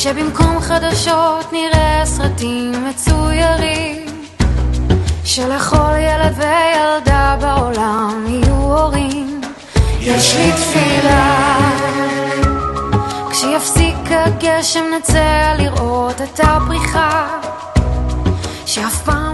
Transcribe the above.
שבמקום חדשות נראה סרטים מצוירים, שלכל ילד וילדה בעולם יהיו הורים. יש לי תפילה, כשיפסיק הגשם נצא לראות את הפריחה, שאף פעם